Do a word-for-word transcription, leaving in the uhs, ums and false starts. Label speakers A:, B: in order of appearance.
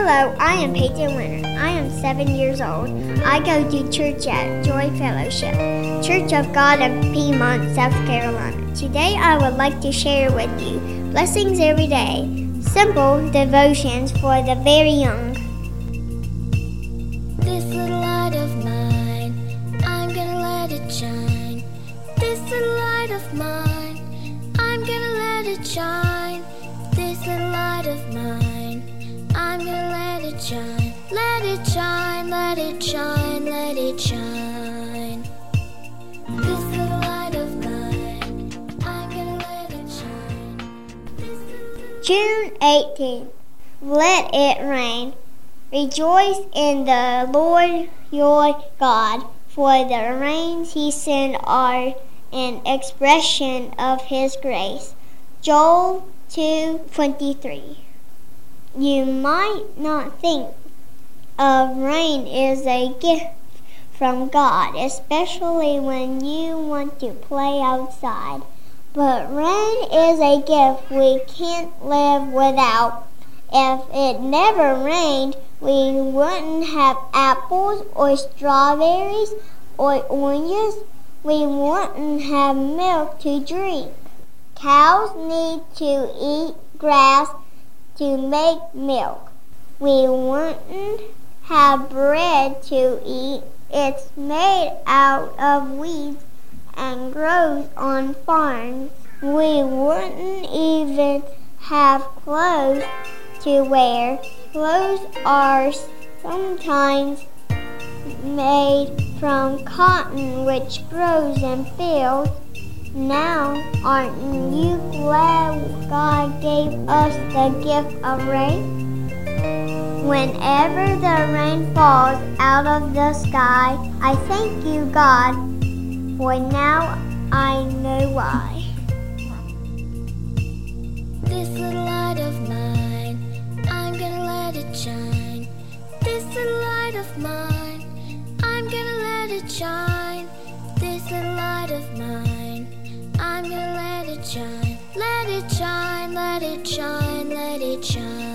A: Hello, I am Peyton Winter. I am seven years old. I go to church at Joy Fellowship, Church of God of Piedmont, South Carolina. Today I would like to share with you blessings every day, simple devotions for the very young.
B: This little light of mine, I'm gonna let it shine. This little light of mine, I'm gonna let it shine. This little light of mine, I'm gonna let it shine. Let it shine, let it shine, let it shine. This little light of mine, I'm gonna let it shine.
A: June eighteenth. Let it rain. Rejoice in the Lord your God, for the rains he sends are an expression of his grace. Joel two twenty-three. You might not think of rain as a gift from God, especially when you want to play outside. But rain is a gift we can't live without. If it never rained, we wouldn't have apples or strawberries or oranges. We wouldn't have milk to drink. Cows need to eat grass to make milk. We wouldn't have bread to eat. It's made out of weeds and grows on farms. We wouldn't even have clothes to wear. Clothes are sometimes made from cotton, which grows in fields. Now, aren't you glad God gave us the gift of rain? Whenever the rain falls out of the sky, I thank you, God, for now I know why.
B: This little light of mine, I'm gonna let it shine. This little light of mine, I'm gonna let it shine. This little light of mine, I'm gonna let it shine. Let it shine, let it shine, let it shine.